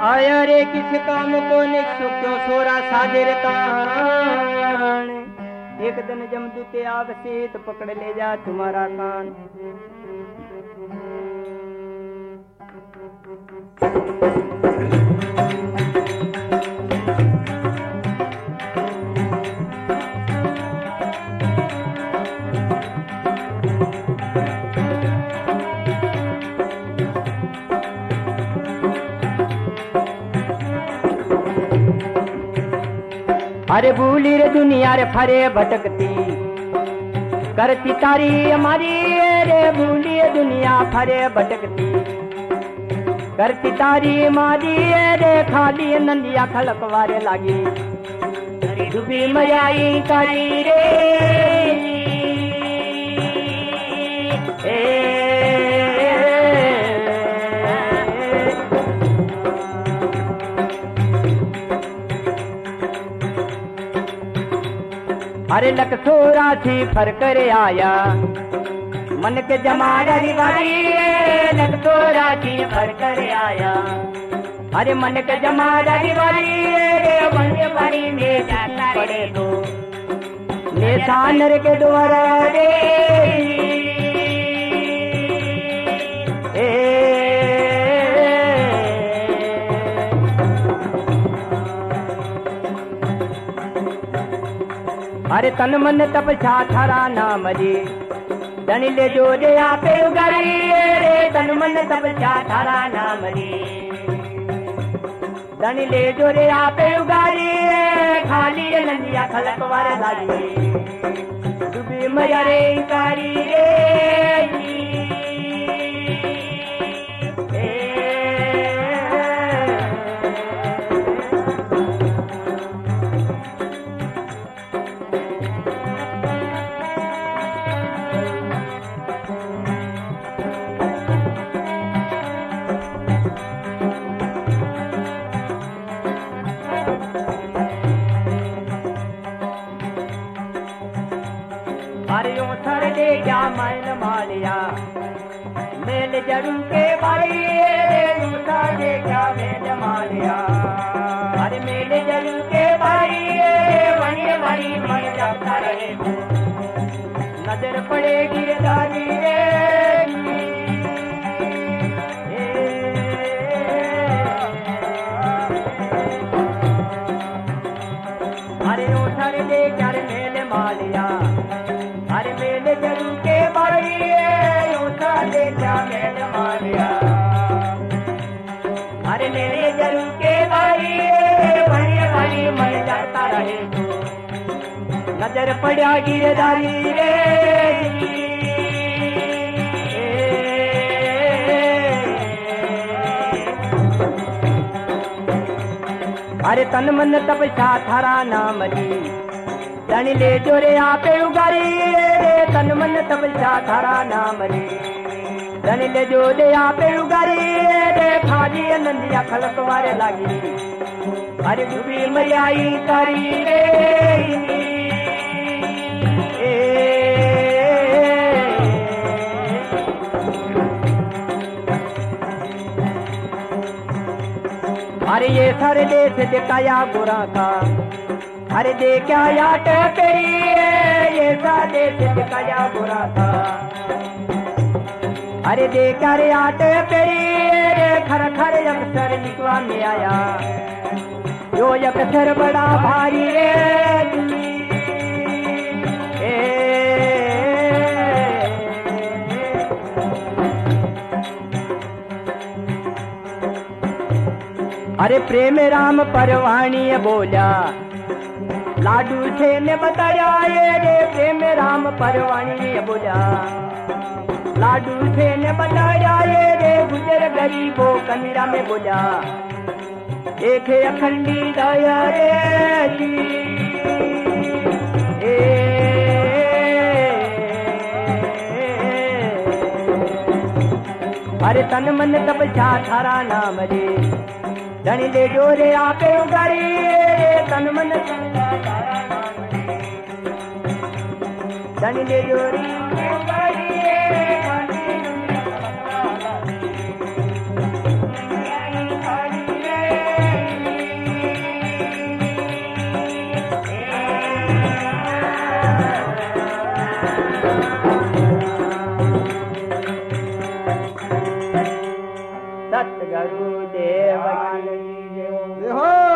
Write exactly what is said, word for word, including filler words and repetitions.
आया रे किस काम को निक्षु क्यों सोरा साजिर तान। एक दिन जमदूते आवसे तो पकड़ ले जा तुम्हारा कान। अरे भूली रे दुनिया रे फरे भटकती करती तारी हमारी रे। भूली रे दुनिया फरे भटकती करती तारी हमारी रे। खाली नंदिया खलकवारे लागी डूबी मयाई तारी रे। ए अरे लकसोरा थी फर कर आया मन के जमारी वाली। लकसोरा थी फर कर आया अरे मन के जमारी वाली। मन बारी में जाता पड़े दो निशानर के द्वारा रे। अरे तन मन तपस्या थारा नाम रे। धन ले जो रे आपे उगारी रे। तन मन तपस्या थारा नाम रे। धन ले जो रे आपे उगारी। खाली नंदिया खलकवार लागी डूबी मया रे कारी रे। मारियों सर दे जा मैल मालिया मेल जरू के बारी। सर दे जा मेल मालिया अरे मेल जरू के बारी। वही वही मन जाता रहे नजर पड़ेगी रे दानी रे। अरे ओ सर दे जा मेल मालिया अरे मेले जरू के बारी। उठा दे क्या मेल मालिया अरे मेले जरू के बारी। बड़ी बड़ी मर जाता रहे तो नजर पड़ा गिरदारी रे। अरे तन मन तपस्या थारा नाम री। धन ले जो रे आपे उगारी रे। तन मन तपस्या थारा नाम रे। धन ले जो रे आपे उगारी रे। खाली नंदिया खलकवारे लागी अरे डूबी मयाई कारी रे। अरे ये सारे देश दिखाया गुरा का अरे देखा याट तेरी। ये सादे से दिखाया बुरा था अरे देखा रे आट तेरी। खर खर अक्सर निकवा में आया जो अक्सर बड़ा भारी रे। अरे प्रेम राम परवाणी बोला लाडू से ने बताया ये रे। प्रेम राम परवाणी बोला लाडू से ने बताया ये रे। गुजर गरीबों कमीरा में बोला एक अखंडी दया रे। अरे तन मन तपस्या थारा नाम रे। धन ले जो रे आपे उगारी। तन मन धन ले जो रे उगारी। सतगुरु देव की हो